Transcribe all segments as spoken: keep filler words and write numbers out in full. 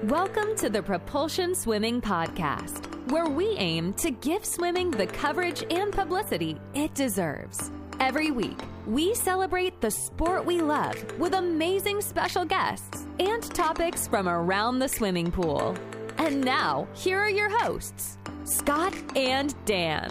Welcome to the Propulsion Swimming Podcast, where we aim to give swimming the coverage and publicity it deserves. Every week, we celebrate the sport we love with amazing special guests and topics from around the swimming pool. And now, here are your hosts, Scott and Dan.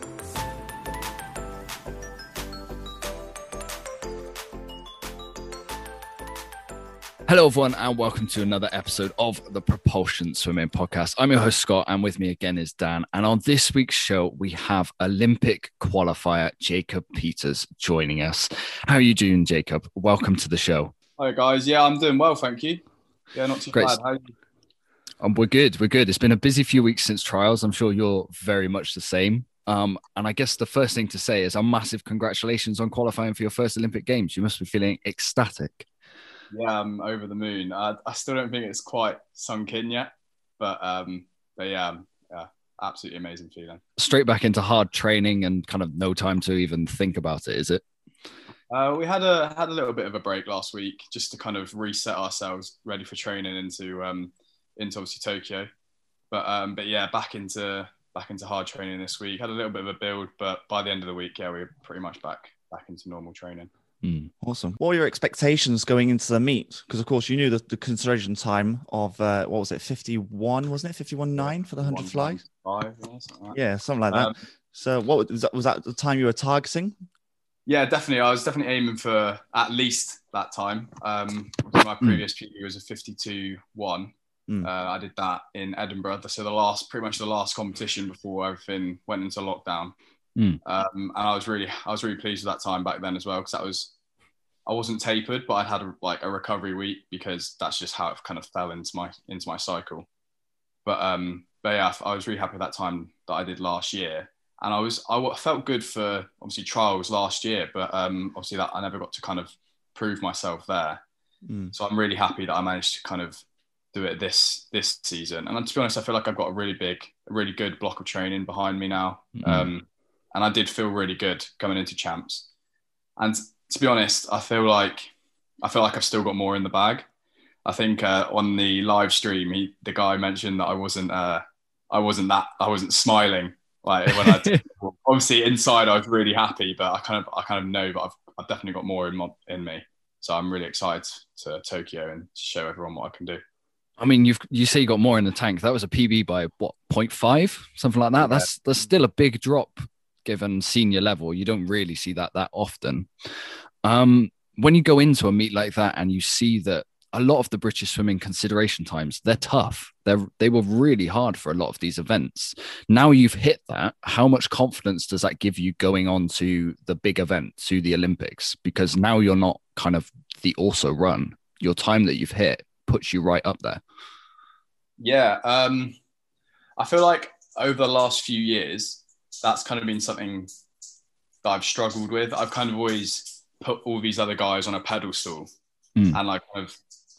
Hello, everyone, and welcome to another episode of the Propulsion Swimming Podcast. I'm your host, Scott, and with me again is Dan. And on this week's show, we have Olympic qualifier Jacob Peters joining us. How are you doing, Jacob? Welcome to the show. Hi, guys. Yeah, I'm doing well, thank you. Yeah, not too Great. bad. How are you? Um, we're good. We're good. It's been a busy few weeks since trials. I'm sure you're very much the same. Um, and I guess the first thing to say is a massive congratulations on qualifying for your first Olympic Games. You must be feeling ecstatic. Yeah, I'm over the moon. I, I still don't think it's quite sunk in yet, but um, but yeah, yeah, absolutely amazing feeling. Straight back into hard training and kind of no time to even think about it, is it? Uh, we had a had a little bit of a break last week just to kind of reset ourselves, ready for training into um, into obviously Tokyo. But um, but yeah, back into back into hard training this week. Had a little bit of a build, but by the end of the week, yeah, we we're pretty much back back into normal training. Mm. Awesome. What were your expectations going into the meet? Because, of course, you knew the, the consideration time of, uh, what was it, fifty-one, wasn't it? fifty-one nine for the one hundred flies? Five, yeah, something like that. Yeah, something like that. Um, so what was that, was that the time you were targeting? Yeah, definitely. I was definitely aiming for at least that time. Um, my previous mm. P B was a fifty-two one. Mm. Uh, I did that in Edinburgh. So the last, pretty much the last competition before everything went into lockdown. Mm. Um, and I was really, I was really pleased with that time back then as well, because that was, I wasn't tapered, but I'd had a, like a recovery week because that's just how it kind of fell into my into my cycle. But um, but yeah, I was really happy with that time that I did last year, and I was I felt good for obviously trials last year, but um, obviously that I never got to kind of prove myself there. Mm. So I'm really happy that I managed to kind of do it this this season. And to be honest, I feel like I've got a really big, a really good block of training behind me now. Mm. Um, And I did feel really good coming into champs. And to be honest, I feel like I feel like I've still got more in the bag. I think uh, on the live stream, he, the guy mentioned that I wasn't uh, I wasn't that I wasn't smiling like when I did. Obviously inside I was really happy, but I kind of I kind of know that I've I've definitely got more in my, in me. So I'm really excited to Tokyo and show everyone what I can do. I mean, you've you say you got more in the tank. That was a P B by what, zero point five, something like that. Yeah. That's that's still a big drop. Given senior level, you don't really see that that often. Um, when you go into a meet like that and you see that a lot of the British swimming consideration times, they're tough. They're, they were really hard for a lot of these events. Now you've hit that, how much confidence does that give you going on to the big event, to the Olympics? Because now you're not kind of the also run. Your time that you've hit puts you right up there. Yeah. Um, I feel like over the last few years, that's kind of been something that I've struggled with. I've kind of always put all these other guys on a pedestal mm. and like kind of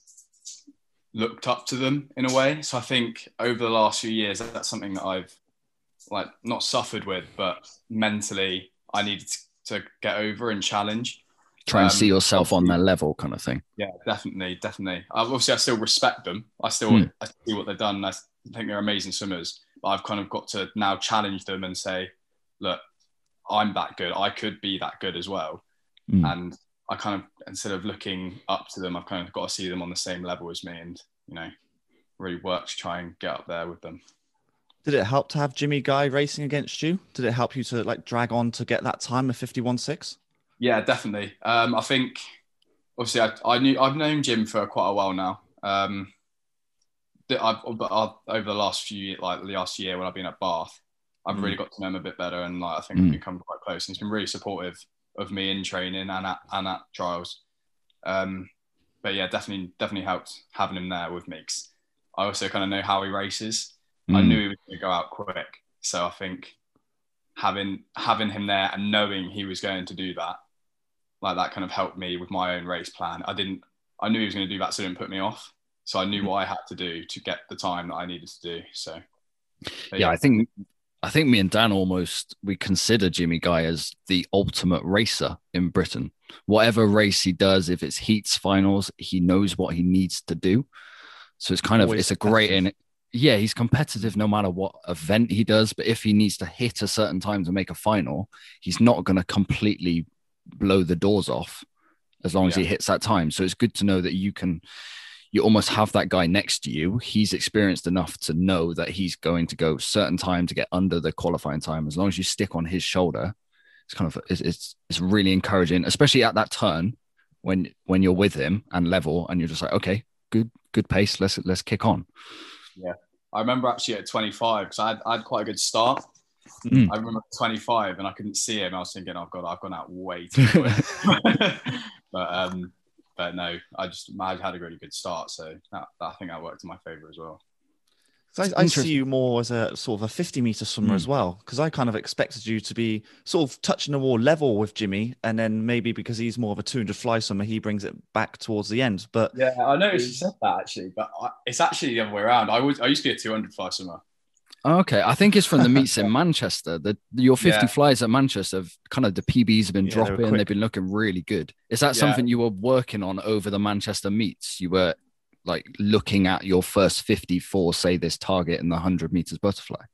looked up to them in a way. So I think over the last few years, that's something that I've like not suffered with, but mentally I needed to get over and challenge. Try and um, see yourself on their level kind of thing. Yeah, definitely, definitely. Obviously, I still respect them. I still mm. I see what they've done. I think they're amazing swimmers. But I've kind of got to now challenge them and say, look, I'm that good. I could be that good as well. Mm. And I kind of, instead of looking up to them, I've kind of got to see them on the same level as me and, you know, really work to try and get up there with them. Did it help to have Jimmy Guy racing against you? Did it help you to like drag on to get that time of fifty-one six? Yeah, definitely. Um, I think, obviously, I, I knew, I've known Jim for quite a while now. Um, I've, but I've, over the last few, like the last year when I've been at Bath, I've mm. really got to know him a bit better, and like I think mm. we've become quite close. And he's been really supportive of me in training and at and at trials. Um, but yeah, definitely, definitely helped having him there with me. 'Cause I also kind of know how he races. Mm. I knew he was going to go out quick, so I think having having him there and knowing he was going to do that, like that, kind of helped me with my own race plan. I didn't, I knew he was going to do that, so it didn't put me off. So I knew what I had to do to get the time that I needed to do. So, yeah, yeah, I think I think me and Dan almost, we consider Jimmy Guy as the ultimate racer in Britain. Whatever race he does, if it's heats, finals, he knows what he needs to do. So it's kind Always of, it's a great, in yeah, he's competitive no matter what event he does. But if he needs to hit a certain time to make a final, he's not going to completely blow the doors off as long as Yeah. he hits that time. So it's good to know that you can, you almost have that guy next to you. He's experienced enough to know that he's going to go certain time to get under the qualifying time. As long as you stick on his shoulder, it's kind of, it's, it's, it's really encouraging, especially at that turn when, when you're with him and level and you're just like, okay, good, good pace. Let's, let's kick on. Yeah. I remember actually at twenty-five, because I had, I had quite a good start. Mm. I remember twenty-five and I couldn't see him. I was thinking, oh God, I've gone out way too quick. but, um, but no, I just I had a really good start. So that, that, I think that worked in my favor as well. So I, I see you more as a sort of a fifty meter swimmer Mm. as well, because I kind of expected you to be sort of touching the wall level with Jimmy, and then maybe because he's more of a two hundred fly swimmer, he brings it back towards the end. But Yeah, I noticed you said that actually, but I, it's actually the other way around. I was I used to be a two hundred fly swimmer. Okay, I think it's from the meets in Manchester. The your fifty Yeah. flies at Manchester, have kind of the P Bs have been Yeah, they were dropping. quick. They've been looking really good. Is that Yeah. something you were working on over the Manchester meets? You were like looking at your first fifty for, say, this target in the one hundred meters butterfly.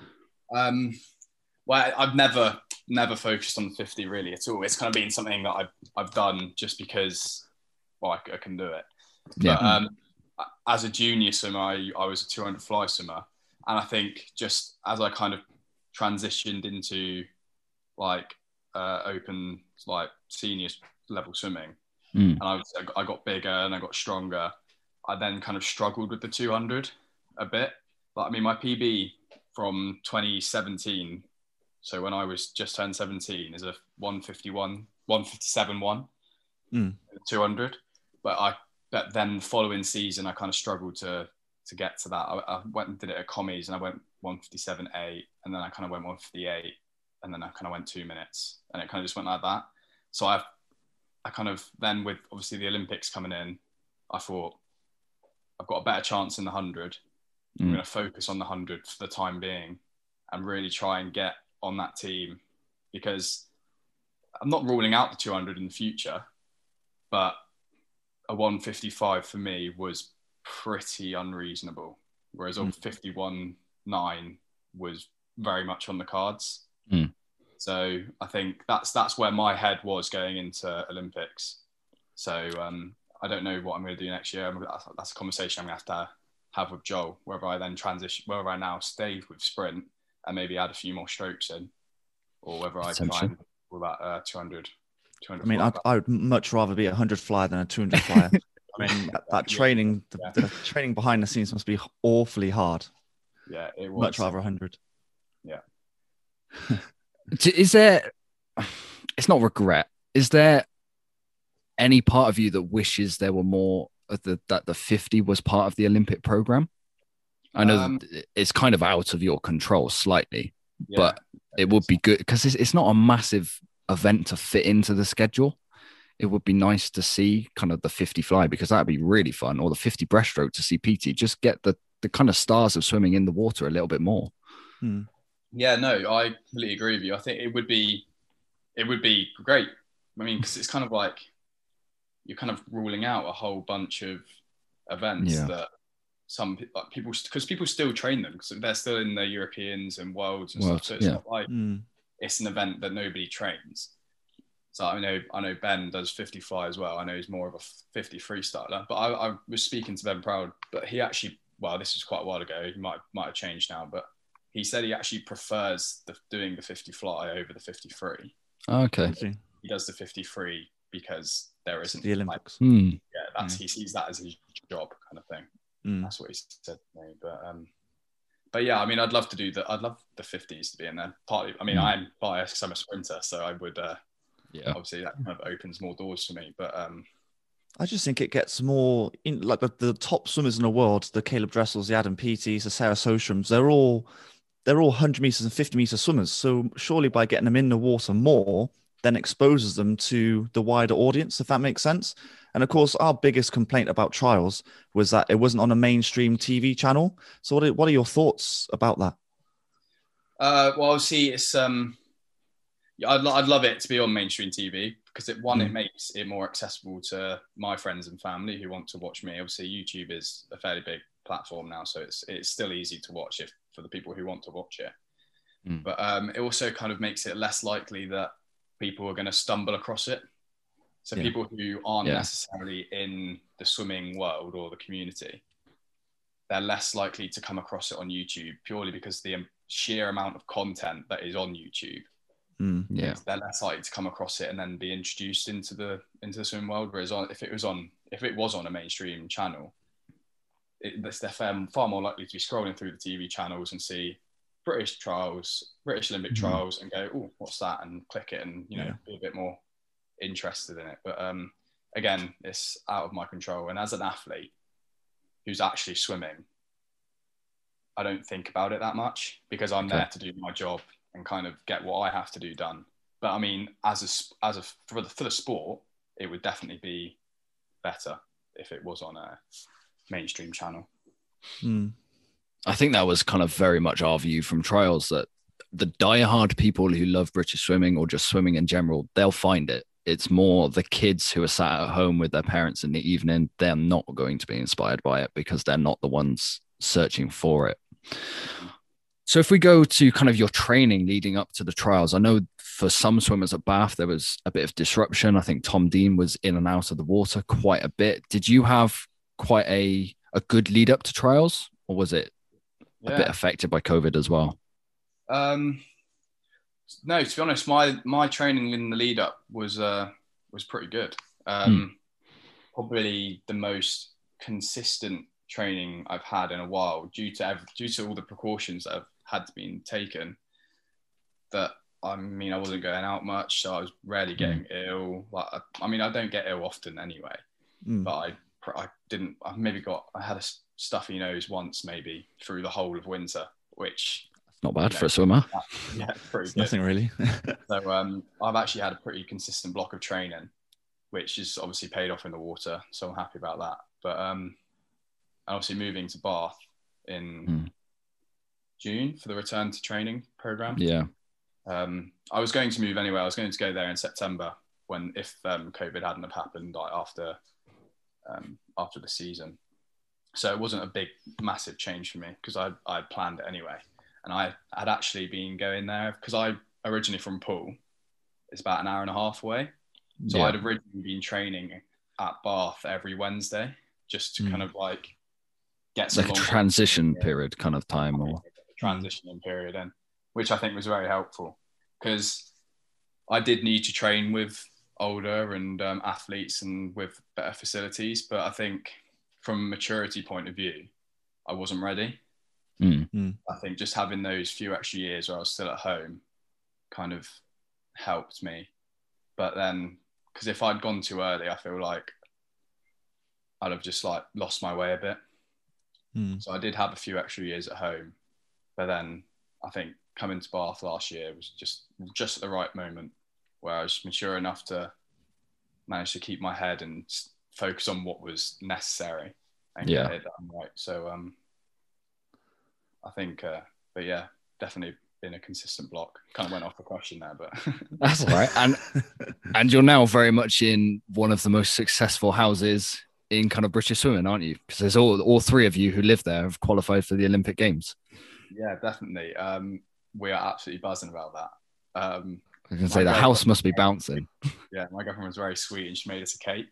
Um, well, I've never never focused on the fifty really at all. It's kind of been something that I've I've done just because, well, I, I can do it. Yeah. But um, as a junior swimmer, I, I was a two hundred fly swimmer, and I think just as I kind of transitioned into like uh, open like senior level swimming, Mm. and I was I got bigger and I got stronger, I then kind of struggled with the two hundred a bit. Like, I mean, my P B from twenty seventeen, so when I was just turned seventeen, is a one fifty-one, one fifty-seven one, Mm. two hundred. But I, but then the following season, I kind of struggled to to get to that. I, I went and did it at commies, and I went one fifty-seven eight, and then I kind of went one fifty-eight, and then I kind of went two minutes, and it kind of just went like that. So I, I kind of then with obviously the Olympics coming in, I thought I've got a better chance in the hundred. I'm Mm. going to focus on the hundred for the time being, and really try and get on that team, because I'm not ruling out the two hundred in the future, but a one fifty-five for me was pretty unreasonable, whereas a Mm. fifty-one nine was very much on the cards. Mm. So I think that's that's where my head was going into Olympics. So um, I don't know what I'm going to do next year. I'm, that's a conversation I'm going to have to have with Joel, whether I then transition, whether I now stay with sprint and maybe add a few more strokes in, or whether I try and do that uh, two hundred, two hundred. I mean, I'd, I would much rather be a hundred flyer than a two hundred flyer. I mean, that, that training, the, Yeah. the training behind the scenes must be awfully hard. Yeah, it was. Much rather a hundred. Yeah. Is there, it's not regret, is there any part of you that wishes there were more of the, that the fifty was part of the Olympic program? I know Um, that it's kind of out of your control slightly, Yeah. but it would be good because it's, it's not a massive event to fit into the schedule. It would be nice to see kind of the fifty fly, because that'd be really fun, or the fifty breaststroke to see P T, just get the, the kind of stars of swimming in the water a little bit more. Hmm. Yeah, no, I completely agree with you. I think it would be, it would be great. I mean, because it's kind of like you're kind of ruling out a whole bunch of events Yeah. that some pe- like people, because people still train them, because they're still in the Europeans and Worlds and Worlds, stuff. So it's yeah. not like Hmm. it's an event that nobody trains. So I know, I know Ben does fifty fly as well. I know he's more of a fifty freestyler, but I, I was speaking to Ben Proud, but he actually, well, this was quite a while ago. He might might have changed now, but he said he actually prefers the, doing the fifty fly over the fifty-three. Okay. I see. He does the fifty-three because there isn't The like, Olympics. Hmm. yeah, that's he sees that as his job kind of thing. Hmm. That's what he said to me. But um, but yeah, I mean, I'd love to do the, I'd love the fifties to be in there. Partly, I mean, Mm. I'm biased because I'm a sprinter, so I would. Uh, Yeah. Obviously, that kind of opens more doors for me. But um, I just think it gets more in like the, the top swimmers in the world, the Caleb Dressels, the Adam Peaties, the Sarah Sostrums, they're all they're all one hundred meters and fifty meter swimmers. So surely by getting them in the water more, then exposes them to the wider audience, if that makes sense. And of course, our biggest complaint about trials was that it wasn't on a mainstream T V channel. So what are, what are your thoughts about that? uh, well, see, it's um, yeah, I'd, I'd love it to be on mainstream T V because it one, Mm. it makes it more accessible to my friends and family who want to watch me. Obviously, YouTube is a fairly big platform now, so it's it's still easy to watch if for the people who want to watch it. Mm. But um, it also kind of makes it less likely that people are going to stumble across it. So Yeah. people who aren't Yeah. necessarily in the swimming world or the community, they're less likely to come across it on YouTube purely because the sheer amount of content that is on YouTube. Mm. Yeah. They're less likely to come across it and then be introduced into the into the swimming world. Whereas on, if it was on if it was on a mainstream channel, it, they're far, far more likely to be scrolling through the T V channels and see British trials, British Olympic Mhm. trials, and go, "Oh, what's that?" and click it, and you know, Yeah. be a bit more interested in it. But um, again, it's out of my control. And as an athlete who's actually swimming, I don't think about it that much because I'm Okay. there to do my job and kind of get what I have to do done. But I mean, as a as a for the for the sport, it would definitely be better if it was on a mainstream channel. Mm. I think that was kind of very much our view from trials, that the diehard people who love British swimming or just swimming in general, they'll find it. It's more the kids who are sat at home with their parents in the evening. They're not going to be inspired by it because they're not the ones searching for it. So if we go to kind of your training leading up to the trials, I know for some swimmers at Bath, there was a bit of disruption. I think Tom Dean was in and out of the water quite a bit. Did you have quite a, a good lead up to trials, or was it a bit affected by COVID as well? Um, no, to be honest, my my training in the lead up was uh, was pretty good. Um, Probably the most consistent training I've had in a while, due to due to all the precautions that have had to be taken. That I mean, I wasn't going out much, so I was rarely getting ill. Like, I, I mean, I don't get ill often anyway, Mm. but I I didn't. I maybe got I had a stuffy nose once, maybe through the whole of winter, which Not bad you for know, a swimmer. yeah, pretty It's good. nothing really. So um, I've actually had a pretty consistent block of training, which is obviously paid off in the water. So I'm happy about that. But um, obviously moving to Bath in Mm. June for the return to training program. Yeah. Um, I was going to move anyway. I was going to go there in September when, if um, COVID hadn't have happened, like after um, after the season. So it wasn't a big, massive change for me because I I planned it anyway. And I had actually been going there because I originally from Poole. It's about an hour and a half away. So Yeah. I'd originally been training at Bath every Wednesday just to Mm. kind of like get It's some like a long- transition Yeah. period kind of time, or transitioning period in, which I think was very helpful because I did need to train with older and um, athletes and with better facilities. But I think from a maturity point of view, I wasn't ready. Mm. Mm. I think just having those few extra years where I was still at home kind of helped me. But then, because if I'd gone too early, I feel like I'd have just like lost my way a bit. Mm. So I did have a few extra years at home, but then I think coming to Bath last year was just just at the right moment where I was mature enough to manage to keep my head and s- focus on what was necessary and Yeah. get it done right. So um, I think, uh, but yeah, definitely been a consistent block. Kind of went off the question there, but that's all right. And and you're now very much in one of the most successful houses in kind of British swimming, aren't you? Because there's all all three of you who live there have qualified for the Olympic Games. yeah, definitely. Um, we are absolutely buzzing about that. Um, I can say My the house girlfriend- must be bouncing. yeah, my girlfriend was very sweet and she made us a cake.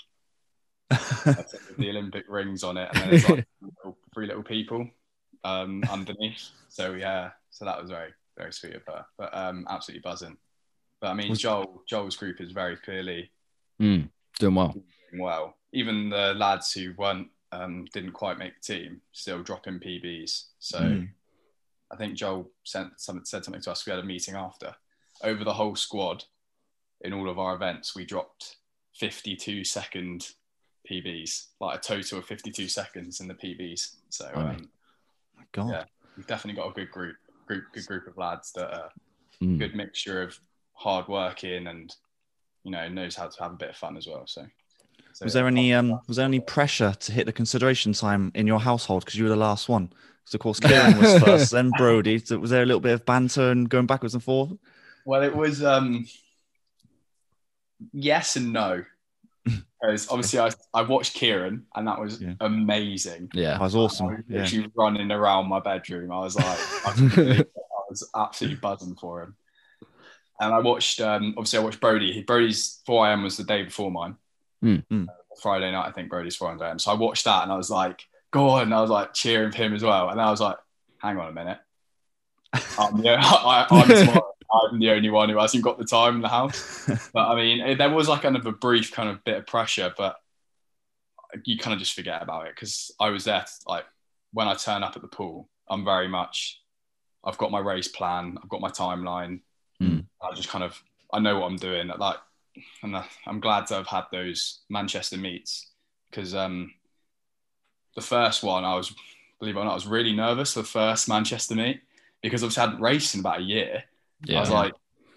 With the Olympic rings on it, and then it's like little, three little people um, underneath. So yeah, so that was very, very sweet of her. But um, absolutely buzzing. But I mean, Was- Joel, Joel's group is very clearly Mm, doing well. doing well. Even the lads who weren't, um, didn't quite make the team, still dropping P Bs. So Mm. I think Joel sent something, said something to us. We had a meeting after. Over the whole squad, in all of our events, we dropped fifty-two second P Bs, like a total of fifty-two seconds in the P Bs. So Blimey. um, My God. yeah, we've definitely got a good group, group, good group of lads that are Mm. good mixture of hard working and you know knows how to have a bit of fun as well. So, so Was yeah, there any I'm- um was there any pressure to hit the consideration time in your household because you were the last one? Because of course Kieran was first, then Brody. So was there a little bit of banter and going backwards and forth? Well, it was um, yes and no. Because obviously I, I watched Kieran and that was yeah. amazing. Yeah, that was awesome. I was yeah. actually running around my bedroom. I was like, I was absolutely buzzing for him. And I watched, um, obviously I watched Brody. Brody's four a.m. was the day before mine. Mm. Uh, Friday night, I think Brody's four a.m. So I watched that and I was like, go on. And I was like cheering for him as well. And I was like, hang on a minute. Um, yeah, I, I'm smart. I'm the only one who hasn't got the time in the house. But I mean, it, there was like kind of a brief kind of bit of pressure, but you kind of just forget about it because I was there. To, like when I turn up at the pool, I'm very much, I've got my race plan, I've got my timeline. Mm. I just kind of, I know what I'm doing. Like, and I'm glad to have had those Manchester meets because um, the first one, I was, believe it or not, I was really nervous for the first Manchester meet because I've had raced in about a year. Yeah. I was like,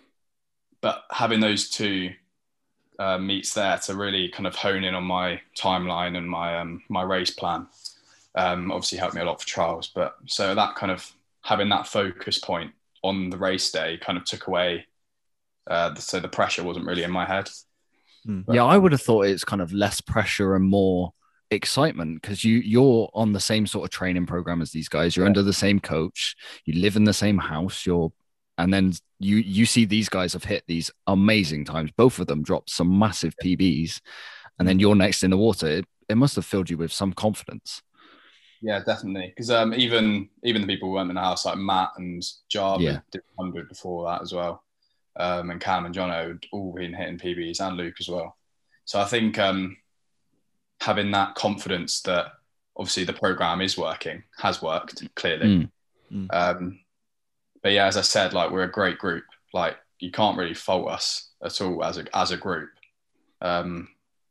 but having those two uh, meets there to really kind of hone in on my timeline and my um, my race plan um, obviously helped me a lot for trials. But so that kind of having that focus point on the race day kind of took away, uh, so the pressure wasn't really in my head. Mm. But, yeah, I would have thought it's kind of less pressure and more excitement because you you're on the same sort of training program as these guys. You're yeah. under the same coach. You live in the same house. You're And then you you see these guys have hit these amazing times. Both of them dropped some massive P Bs. And then you're next in the water. It, it must have filled you with some confidence. Yeah, definitely. Because um, even even the people who weren't in the house, like Matt and Jarb, yeah. did one hundred before that as well. Um, and Cam and Jono had all been hitting P Bs and Luke as well. So I think um, having that confidence that obviously the program is working, has worked, clearly. Mm. Mm. Um, But yeah, as I said, like we're a great group. Like you can't really fault us at all as a as a group. Um,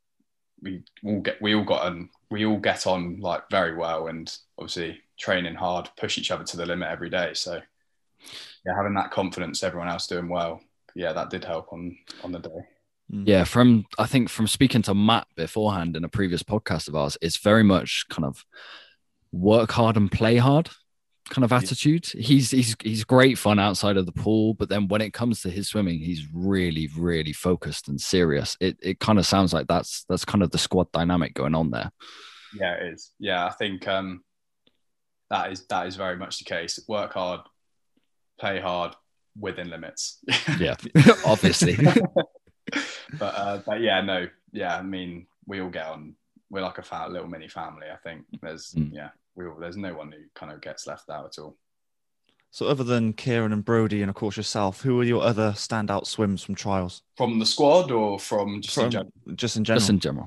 we all get we all got on we all get on like very well, and obviously training hard, push each other to the limit every day. So yeah, having that confidence, everyone else doing well. Yeah, that did help on on the day. Yeah, from I think from speaking to Matt beforehand in a previous podcast of ours, it's very much kind of work hard and play hard kind of attitude. He's he's he's great fun outside of the pool, but then when it comes to his swimming, he's really really focused and serious. It it kind of sounds like that's that's kind of the squad dynamic going on there. Yeah, it is. Yeah, I think um, that is that is very much the case. Work hard, play hard, within limits. Yeah, obviously. but uh, but yeah, no, yeah. I mean, we all get on. We're like a fa- little mini family. I think there's mm. yeah. We all, there's no one who kind of gets left out at all. So other than Kieran and Brody and of course yourself, who are your other standout swims from trials? From the squad or from just from, in general? Just in general. Just in general.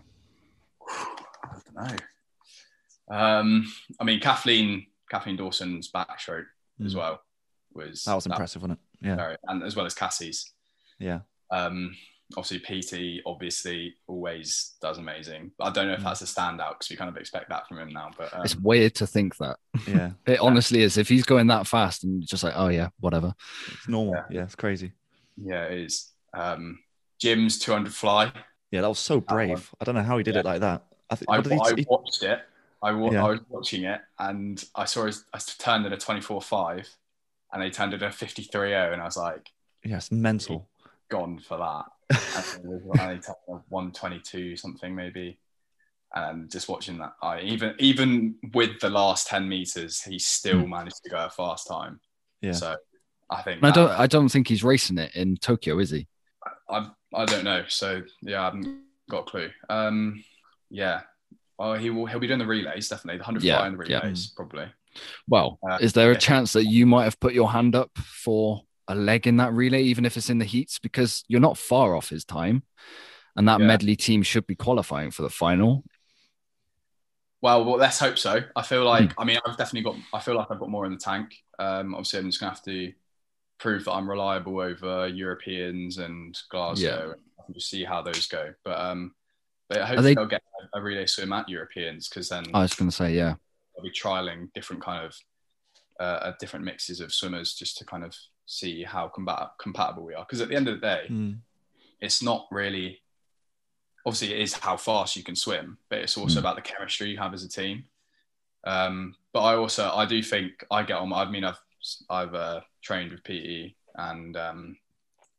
I don't know. Um, I mean, Kathleen, Kathleen Dawson's backstroke mm. as well was that was impressive, that, wasn't it? Yeah, very, and as well as Cassie's. Yeah. Um, obviously, P T obviously always does amazing. I don't know if that's a standout because we kind of expect that from him now. But um, it's weird to think that. Yeah, it honestly is. If he's going that fast and just like, oh yeah, whatever. It's normal. Yeah, yeah it's crazy. Yeah, it is. Um, Jim's two hundred fly. Yeah, that was so brave. I don't know how he did yeah. it like that. I, th- I, he, I he... watched it. I, wa- yeah. I was watching it and I saw his, I turned in a twenty-four five and they turned it a fifty-three oh and I was like, yeah, it's mental. Gone for that. And I one twenty-two something maybe, and just watching that, I even even with the last ten meters, he still mm. managed to go a fast time. Yeah. So I think I that, don't I don't think he's racing it in Tokyo, is he? I I don't know. So yeah, I haven't got a clue. Um, yeah. Oh, he will. He'll be doing the relays definitely. The hundred yeah, fly and the relays yeah. probably. Well, uh, is there a yeah. chance that you might have put your hand up for a leg in that relay, even if it's in the heats, because you're not far off his time, and that yeah. medley team should be qualifying for the final? Well, well let's hope so. I feel like, mm. I mean, I've definitely got, I feel like I've got more in the tank. Um, obviously, I'm just going to have to prove that I'm reliable over Europeans and Glasgow. Yeah. And I can just see how those go. But, um, but hopefully they... I'll get a relay swim at Europeans, because then I was going to say, yeah, I'll be trialing different kind of, uh, different mixes of swimmers just to kind of see how combat- compatible we are. Because at the end of the day, mm. it's not really, obviously it is how fast you can swim, but it's also mm. about the chemistry you have as a team. Um, but I also, I do think I get on, I mean, I've, I've uh, trained with P E and um,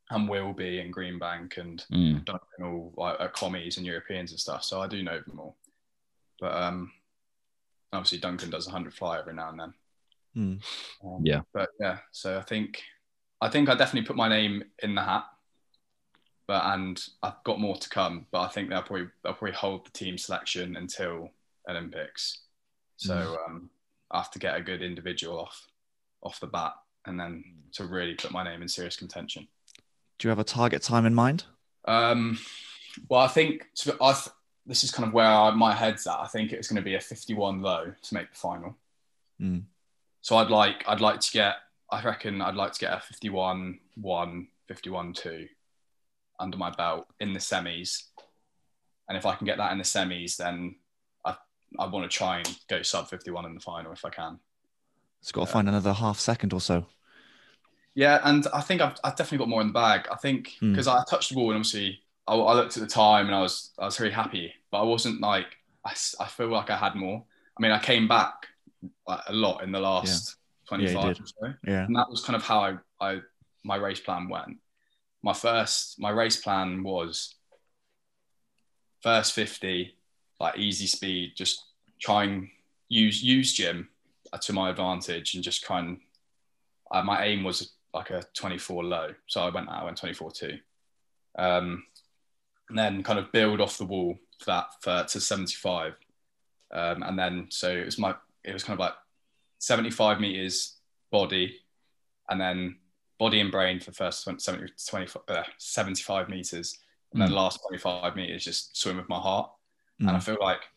and Wilby and Greenbank and Mm. Duncan all like at commies and Europeans and stuff. So I do know them all. But um, obviously Duncan does a hundred fly every now and then. Mm. Um, Yeah. But yeah, so I think I think I definitely put my name in the hat. But and I've got more to come. But I think they'll probably they'll probably hold the team selection until Olympics. So Mm. um, I have to get a good individual off off the bat, and then to really put my name in serious contention. Do you have a target time in mind? Um, well, I think I th- this is kind of where I, my head's at. I think it's going to be a fifty-one low to make the final. Mm. So I'd like I'd like to get I reckon I'd like to get a fifty-one one, fifty-one two under my belt in the semis. And if I can get that in the semis, then I I want to try and go sub fifty-one in the final if I can. It's got to find another half second or so. Yeah, and I think I've, I've definitely got more in the bag. I think because mm. I touched the ball and obviously I, I looked at the time and I was I was very happy, but I wasn't like I, I feel like I had more. I mean, I came back like, a lot in the last yeah. twenty-five yeah, or so, yeah. and that was kind of how I, I my race plan went. My first my race plan was first fifty, like easy speed, just try and use use gym to my advantage and just try and. Uh, my aim was like a twenty-four low, so I went I went twenty-four two, um, and then kind of build off the wall for that for, to seventy-five, um, and then so it was my it was kind of like seventy-five meters body, and then body and brain for the first seventy, twenty, uh, seventy-five meters, and mm. then last twenty-five meters just swim with my heart, mm. and I feel like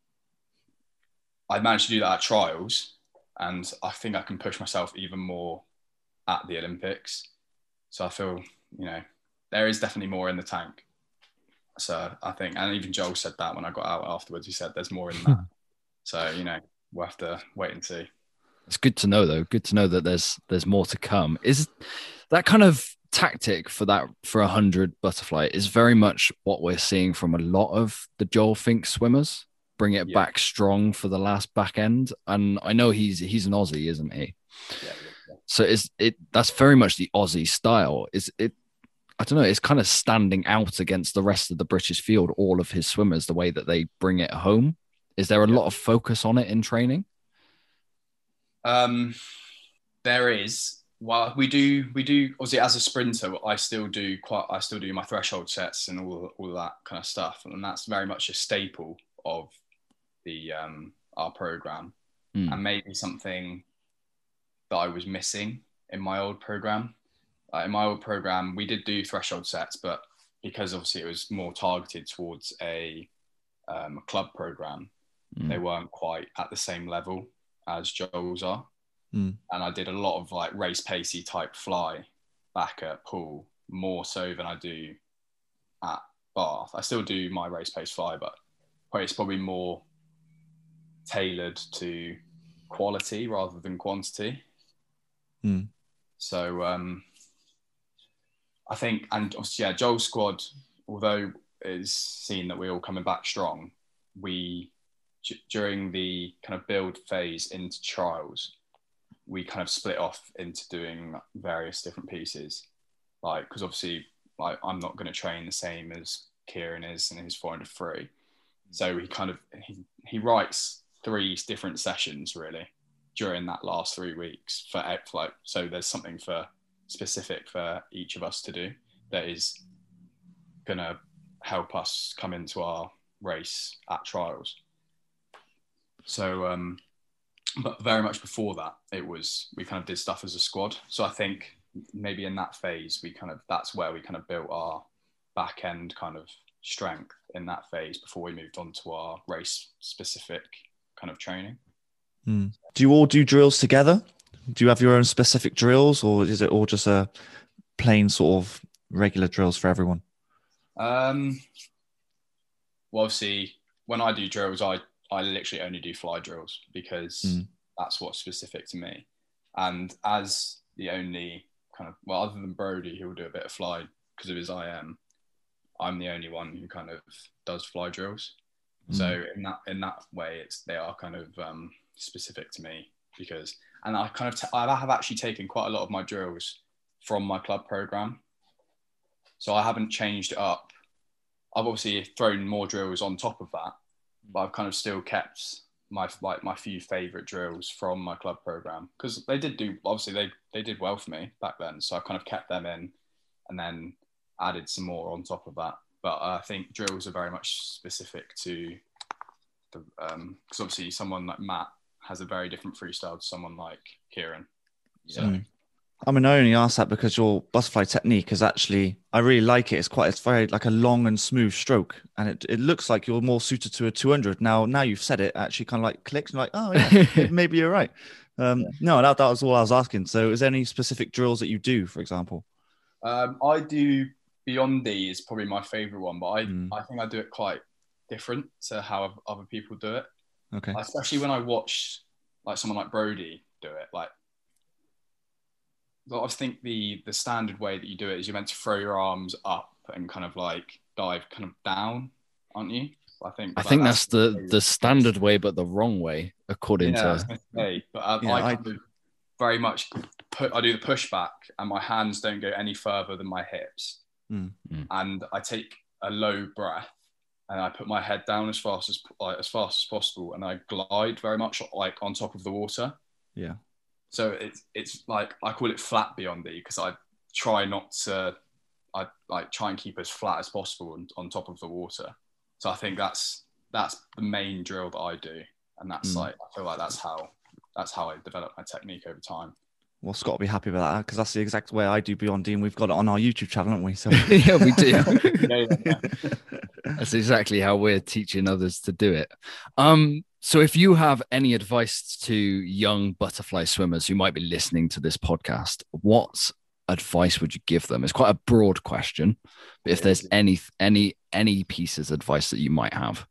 I managed to do that at trials. And I think I can push myself even more at the Olympics. So I feel, you know, there is definitely more in the tank. So I think, and even Joel said that when I got out afterwards, he said there's more in that. So, you know, we'll have to wait and see. It's good to know, though. Good to know that there's there's more to come. Is that kind of tactic for that for a hundred butterfly is very much what we're seeing from a lot of the Joel Fink swimmers. Bring it yeah. back strong for the last back end, and I know he's he's an Aussie, isn't he? Yeah, yeah, yeah. So is it that's very much the Aussie style. Is it? I don't know. It's kind of standing out against the rest of the British field. All of his swimmers, the way that they bring it home. Is there a yeah. lot of focus on it in training? Um, there is. Well, we do we do obviously as a sprinter. I still do quite. I still do my threshold sets and all all of that kind of stuff, and that's very much a staple of the um our program mm. and maybe something that I was missing in my old program. Uh, in my old program we did do threshold sets, but because obviously it was more targeted towards a um, club program, mm. they weren't quite at the same level as Joel's are. mm. And I did a lot of like race pacey type fly back at Poole, more so than I do at Bath. I still do my race pace fly, but it's probably more tailored to quality rather than quantity. Mm. So um, I think, and obviously, yeah, Joel's squad, although it's seen that we're all coming back strong, we, d- during the kind of build phase into trials, we kind of split off into doing various different pieces. Like, because obviously, like, I'm not going to train the same as Kieran is in his four hundred free. So he kind of, he, he writes three different sessions really during that last three weeks for like, so there's something for specific for each of us to do that is going to help us come into our race at trials. So, um, but very much before that, it was, we kind of did stuff as a squad. So I think maybe in that phase, we kind of, that's where we kind of built our back end kind of strength in that phase before we moved on to our race specific kind of training. Mm. Do you all do drills together? Do you have your own specific drills, or is it all just a plain sort of regular drills for everyone? Um, well, obviously, when I do drills, I, I literally only do fly drills because mm. that's what's specific to me. And as the only kind of, well, other than Brody, who will do a bit of fly because of his I M, I'm the only one who kind of does fly drills. Mm. So in that in that way, it's they are kind of um, specific to me because, and I kind of t- I have actually taken quite a lot of my drills from my club program. So I haven't changed it up. I've obviously thrown more drills on top of that, but I've kind of still kept my like my few favourite drills from my club programme, because they did do, obviously they, they did well for me back then. So I kind of kept them in and then added some more on top of that. But I think drills are very much specific to the, um, because obviously someone like Matt has a very different freestyle to someone like Kieran. So. Mm. I mean, I only asked that because your butterfly technique is actually, I really like it. It's quite, it's very like a long and smooth stroke. And it, it looks like you're more suited to a two hundred. Now, now you've said it, actually kind of like clicks and like, oh yeah, maybe you're right. Um, yeah. No, that, that was all I was asking. So is there any specific drills that you do, for example? Um, I do Beyond D is probably my favorite one, but I, Mm. I think I do it quite different to how other people do it. Okay. Especially when I watch like someone like Brody do it. Like, I think the the standard way that you do it is you're meant to throw your arms up and kind of like dive kind of down, aren't you? I think I like, think that's, that's the the standard way, but the wrong way, according yeah, to. Say, but um, yeah, I I... kind of very much put. I do the pushback, and my hands don't go any further than my hips, mm. and I take a low breath, and I put my head down as fast as like, as fast as possible, and I glide very much like on top of the water. Yeah. So it's it's like I call it flat Beyond D, because I try not to, I like try and keep as flat as possible on, on top of the water. So I think that's that's the main drill that I do, and that's mm. like I feel like that's how that's how I develop my technique over time. Well, Scott will be happy with that, because that's the exact way I do Beyond D, and we've got it on our YouTube channel, haven't we? So yeah, we do. yeah, yeah, yeah. That's exactly how we're teaching others to do it. Um, so if you have any advice to young butterfly swimmers who might be listening to this podcast, what advice would you give them? It's quite a broad question, but if there's any any any pieces of advice that you might have.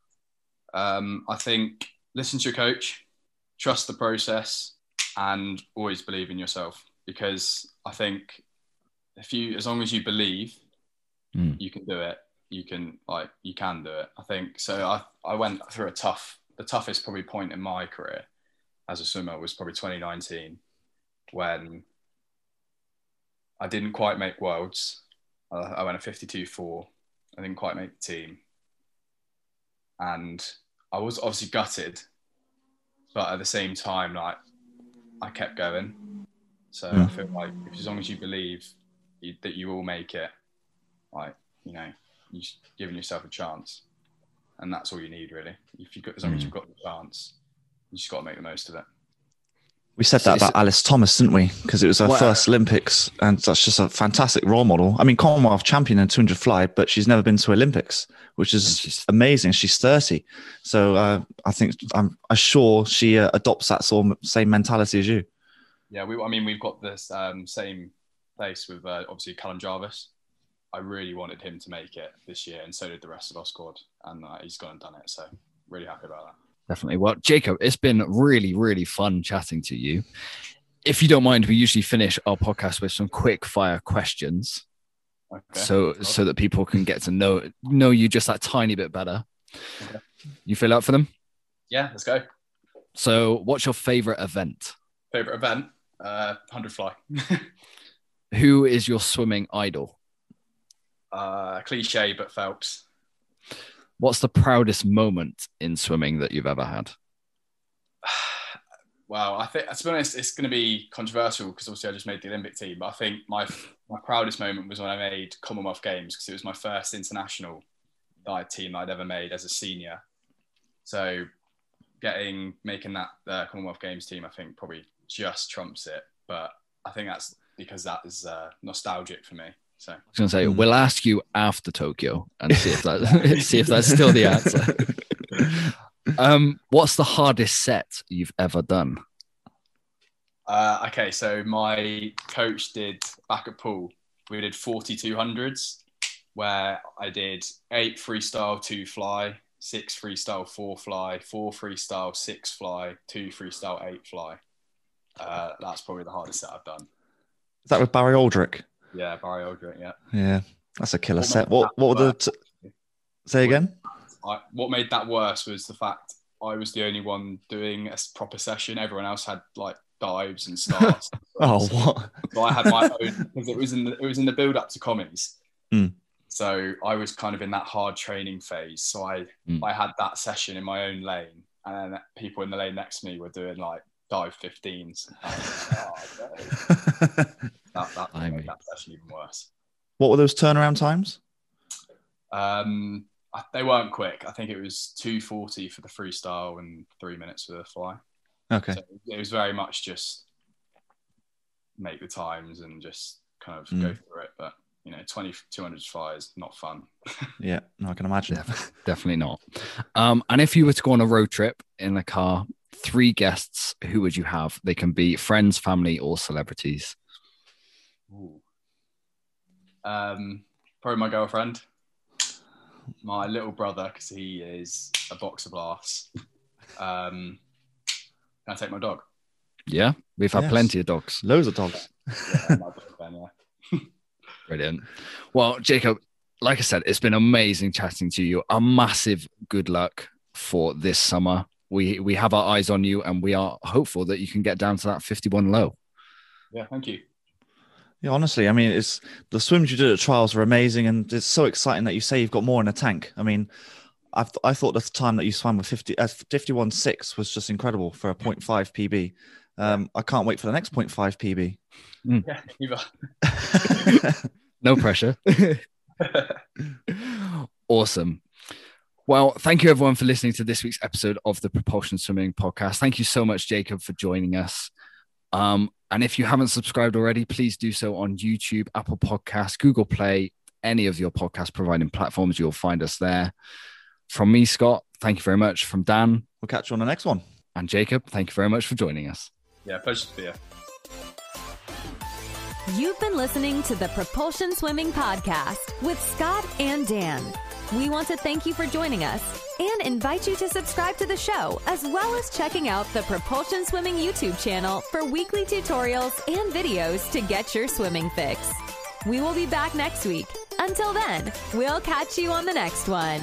Um, I think listen to your coach, trust the process, and always believe in yourself, because I think if you, as long as you believe, mm. you can do it. You can like you can do it. I think so. I I went through a tough, the toughest probably point in my career as a swimmer was probably twenty nineteen, when I didn't quite make worlds. Uh, I went a fifty-two four. I didn't quite make the team, and I was obviously gutted, but at the same time, like I kept going. So mm. I feel like if, as long as you believe you, that you will make it, like you know. You're giving yourself a chance, and that's all you need, really. If you got, as long as you've got the chance, you just got to make the most of it. We said that about Alice Thomas, didn't we? Because it was her wow. first Olympics, and that's just a fantastic role model. I mean, Commonwealth champion in two hundred fly, but she's never been to Olympics, which is she's, amazing. She's thirty, so uh, I think I'm, I'm sure she uh, adopts that sort of same mentality as you. Yeah, we. I mean, we've got this um, same place with uh, obviously Callum Jarvis. I really wanted him to make it this year, and so did the rest of our squad, and uh, he's gone and done it. So really happy about that. Definitely. Well, Jacob, it's been really, really fun chatting to you. If you don't mind, we usually finish our podcast with some quick fire questions, okay. so cool. so that people can get to know know you just that tiny bit better. Okay. You feel up for them? Yeah, let's go. So, what's your favorite event? Favorite event? Uh, one hundred fly. Who is your swimming idol? Uh, cliche, but Phelps. What's the proudest moment in swimming that you've ever had? Wow, I think, to be honest, it's going to be controversial because obviously I just made the Olympic team. But I think my my proudest moment was when I made Commonwealth Games, because it was my first international dive team I'd ever made as a senior. So getting making that uh, Commonwealth Games team, I think probably just trumps it. But I think that's because that is uh, nostalgic for me. So I was going to say, mm. we'll ask you after Tokyo and see if that see if that's still the answer. um, what's the hardest set you've ever done? Uh, okay, so my coach did back at pool. We did forty-two hundreds, where I did eight freestyle, two fly, six freestyle, four fly, four freestyle, six fly, two freestyle, eight fly. Uh, that's probably the hardest set I've done. Is that with Barry Aldrich? Yeah, Barry Aldrich, yeah. Yeah, that's a killer what set. What what were the... T- Say again? I, what made that worse was the fact I was the only one doing a proper session. Everyone else had, like, dives and starts. Oh, what? So I had my own... Because it was in the, it was in the build-up to commies. Mm. So I was kind of in that hard training phase. So I, Mm. I had that session in my own lane, and then people in the lane next to me were doing like dive fifteens. And I was like, oh, no. that, that, I mean. that session even worse. What were those turnaround times? Um, they weren't quick. I think it was two forty for the freestyle and three minutes for the fly. Okay. So it was very much just make the times and just kind of Mm. go through it. But, you know, twenty, two hundred fly is not fun. Yeah, no, I can imagine. Def- definitely not. Um, and if you were to go on a road trip in a car, three guests, who would you have? They can be friends, family, or celebrities. Ooh. Um, probably my girlfriend, my little brother, because he is a boxer blast. Um, can I take my dog? Yeah, we've had Yes. plenty of dogs. Loads of dogs. Yeah, my dog Ben, yeah. Brilliant. Well, Jacob, like I said, it's been amazing chatting to you. A massive good luck for this summer. We we have our eyes on you, and we are hopeful that you can get down to that fifty-one low. Yeah, thank you. Yeah, honestly, I mean, it's the swims you did at trials were amazing, and it's so exciting that you say you've got more in the tank. I mean, I th- I thought the time that you swam with fifty, uh, fifty-one six was just incredible for a point five P B. Um, I can't wait for the next point five P B. Mm. Yeah, either. No pressure. Awesome. Well, thank you everyone for listening to this week's episode of the Propulsion Swimming Podcast. Thank you so much, Jacob, for joining us. Um, and if you haven't subscribed already, please do so on YouTube, Apple Podcasts, Google Play, any of your podcast providing platforms. You'll find us there. From me, Scott, thank you very much. From Dan We'll catch you on the next one. and Jacob, thank you very much for joining us. Yeah, pleasure to be here. You've been listening to the Propulsion Swimming Podcast with Scott and Dan. We want to thank you for joining us and invite you to subscribe to the show, as well as checking out the Propulsion Swimming YouTube channel for weekly tutorials and videos to get your swimming fix. We will be back next week. Until then, we'll catch you on the next one.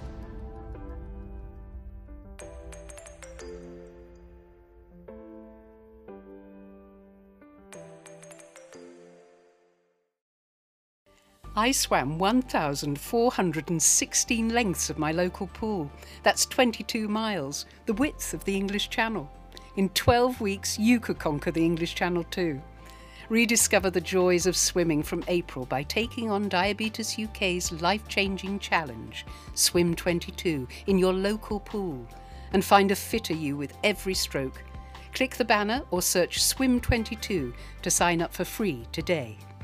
I swam one thousand four hundred sixteen lengths of my local pool. That's twenty-two miles, the width of the English Channel. In twelve weeks, you could conquer the English Channel too. Rediscover the joys of swimming from April by taking on Diabetes U K's life-changing challenge, Swim twenty-two, in your local pool, and find a fitter you with every stroke. Click the banner or search Swim twenty-two to sign up for free today.